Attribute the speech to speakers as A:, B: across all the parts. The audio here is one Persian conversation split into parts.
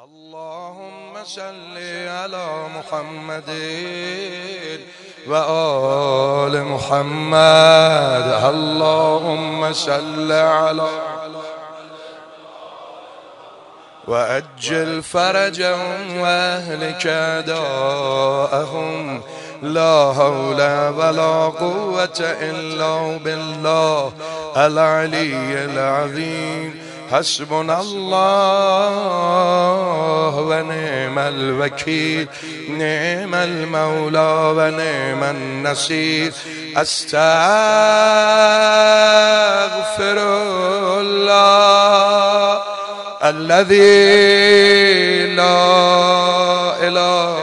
A: اللهم صل على محمد وآل محمد. اللهم صل على وأجل فرجهم وأهلك أعداءهم. لا حول ولا قوة إلا بالله العلي العظيم. حسبنا الله ونعم الوكيل، نعم المولى ونعم النصير. استغفر الله الذي لا إله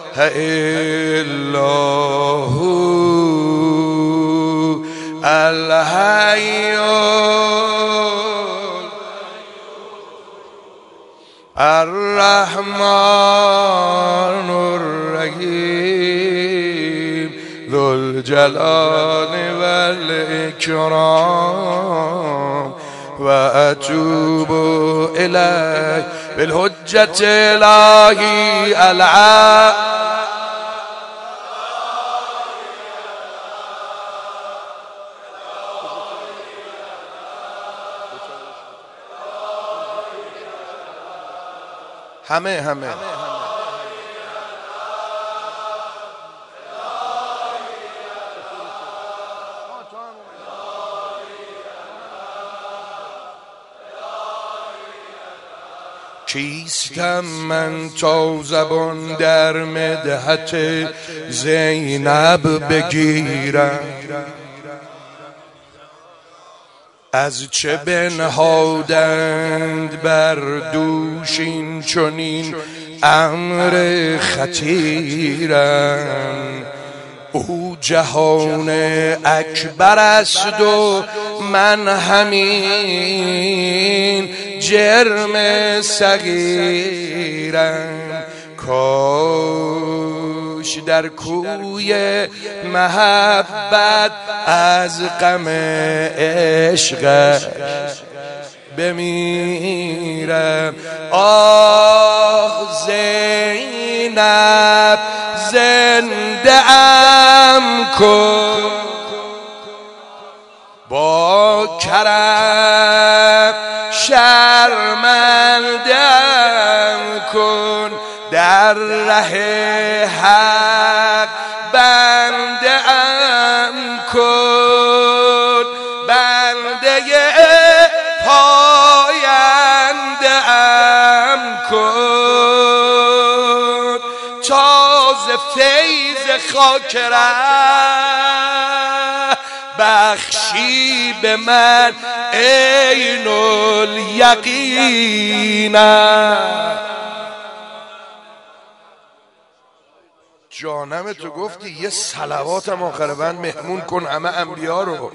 A: إلا هو الحي الرحمن الرحيم ذو الجلال والإكرام. وأتوب إليك بالحجة إلهي العالي. همه کیستم من تا زبان در مدحت زینب بگیرم؟ از چه بنهادند بر دوش این چنین امر خطیرم؟ او جهان اکبر است و من همین جرم صغیرم. کاش در کوی محبت از غم عشق بمیرم. آه زینب زنده ام کن، با کرم شرمندم کن، در ره حق بنده ام کن، بنده پاینده ام کن، تازه فیض خاک ره بخشی به من عین الیقینم. جانم تو گفتی یه صلواتم آخر بند مهمون کن همه انبیا رو.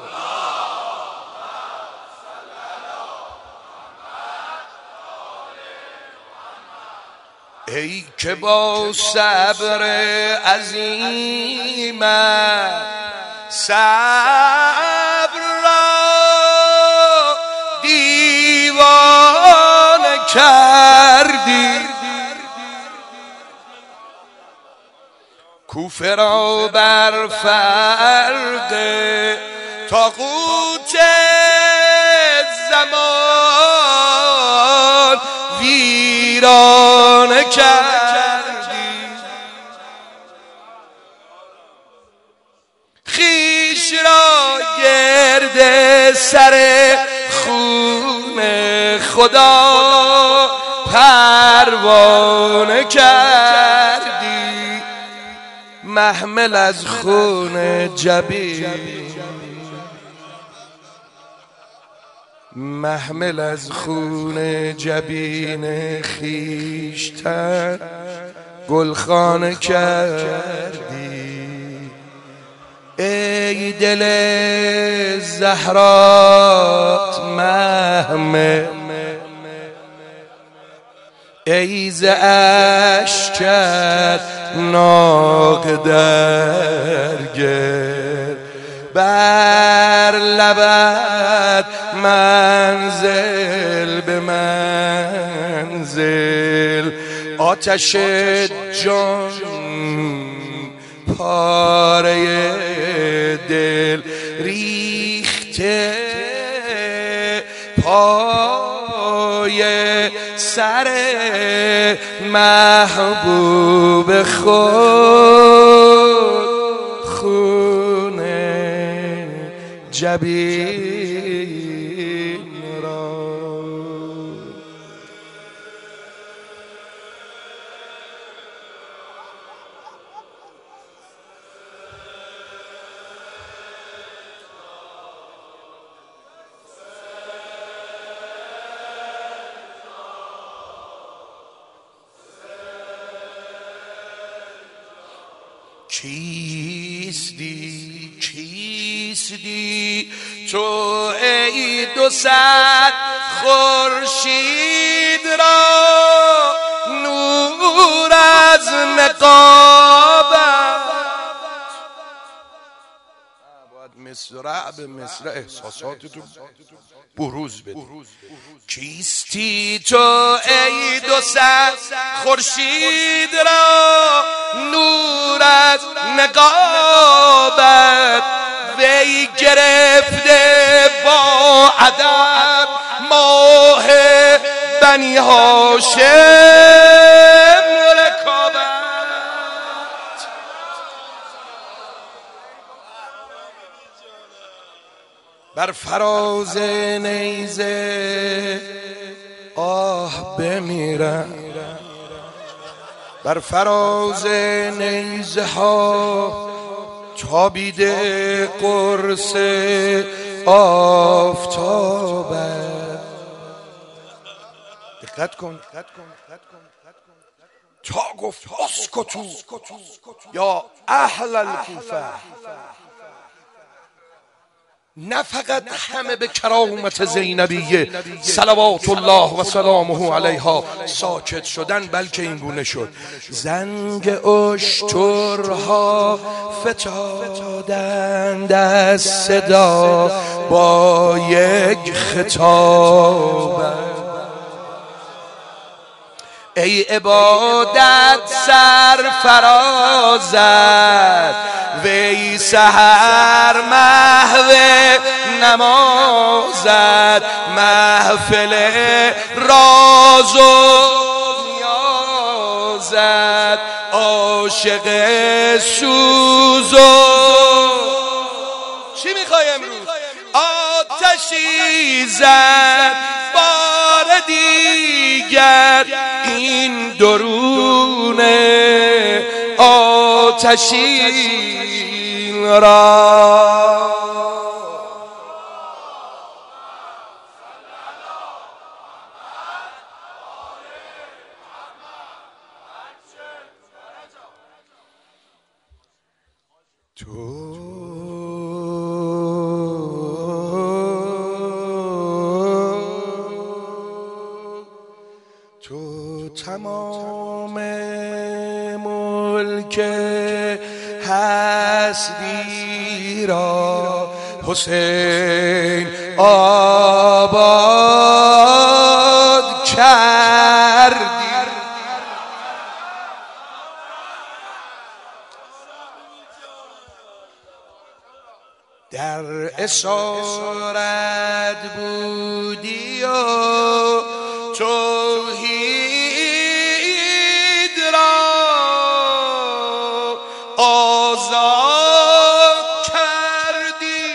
A: ای که با صبر عظیمت صبر را دیوانه کردی، کوفه را بر فرق طاغوت زمان ویرانه کردی، خویش را گرد سر خون خدا پروانه کردی، محمل از خون جبین، محمل از خون جبین خیشتن گلخانه کردی. ای دل زهرات محمل، ای ز اشکت ناق در گل، بر لبت منزل به منزل، آتش جان پاره دل ریخته پای سر محبوب خود، خونه جبین را. کیستی تو ای 200 خورشید را، نور از نقابت. باید مصرع به مصرع احساساتتو بروز بده. کیستی تو ای 200 خورشید را، نور از نقابت. وی گرفته با ادب ماه بنی هاشم رکابت. بر فراز نیزه آه بمیرم، بر فراز نیزه ها تابیده قرص آفتابت. دقت کن تا گفت اسکتو یا اهل الکوفه. نه فقط همه به کرامت زینبیه صلوات الله و سلامه علیها ساکت شدن، بلکه این گونه شد زنگ اشترها فتادند از صدا با یک خطاب. ای عبادت سرفرازت، وی سحر محو نمازت. محفل راز و نیازت، عاشق سوز و چی میخوای امروز؟ آتشی زد بار دیگر این درونه آتشین را. تو تمام ملک هستی را حسین آباد کردی. در اسارت بودی و توحید را آزاد کردی.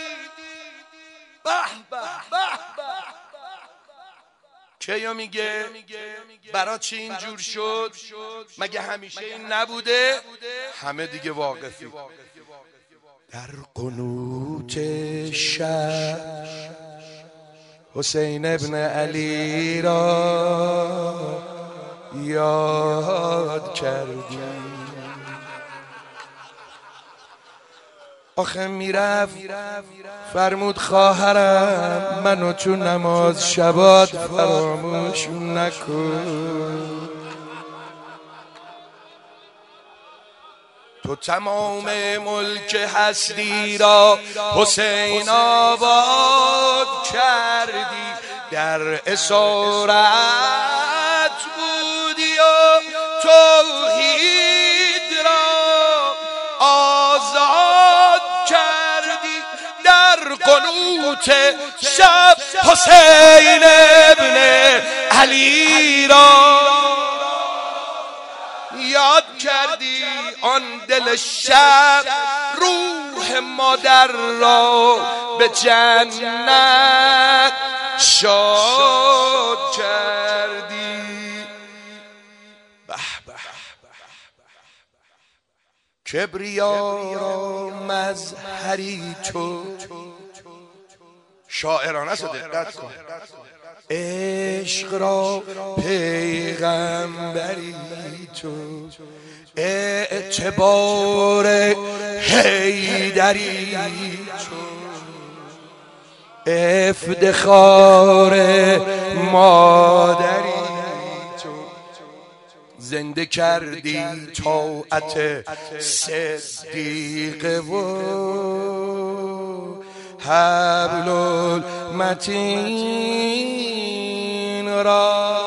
A: کیا میگه برا چی اینجور شد؟ مگه همیشه این نبوده؟ همه دیگه واقفی. در قنوت شب حسین ابن علی را یاد کردی. آخه میرفت فرمود خواهرم منو تو نماز شبات فراموش نکن. تو تمام ملک هستی را حسین آباد کردی، در اسارت بودی و توحید را آزاد کردی، در قنوت شب حسین ابن علی را یاد کردی، آن دل شب روح مادر را به جنت شاد کردی. به به کبریا را مظهری تو، شاعرانه است، دقت کن، عشق را پیغمبری تو، اعتبار حیدری تو، افتخار مادری تو، زنده کردی طاعت صدیق و حبل المتین را.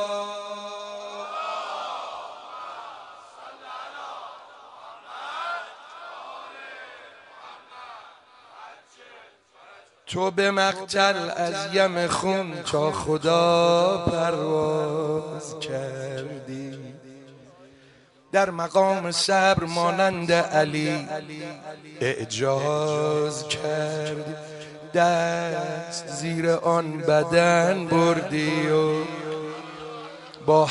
A: تو به مقتل از یم خون تا خدا پرواز کردی، در مقام صبر مانند علی اعجاز کردی، دست زیر آن بدن بردی و با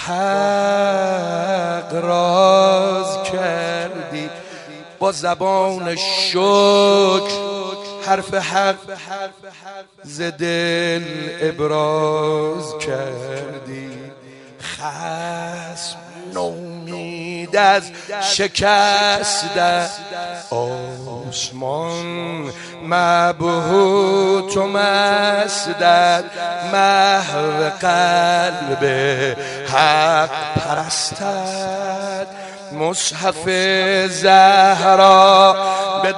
A: حق راز کردی، با زبان شکر حرف حق ز دل ابراز کردی، خصم نومید از شکست آسمان مبهوت و مسدد، محو قلب حق پرستد، مصحف زهرا به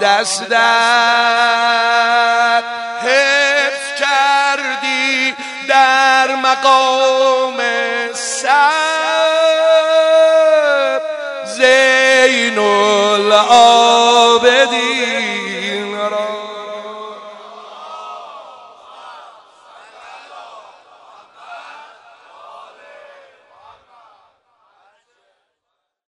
A: دستت حفظ کردی، در مقام صبر زین العابدین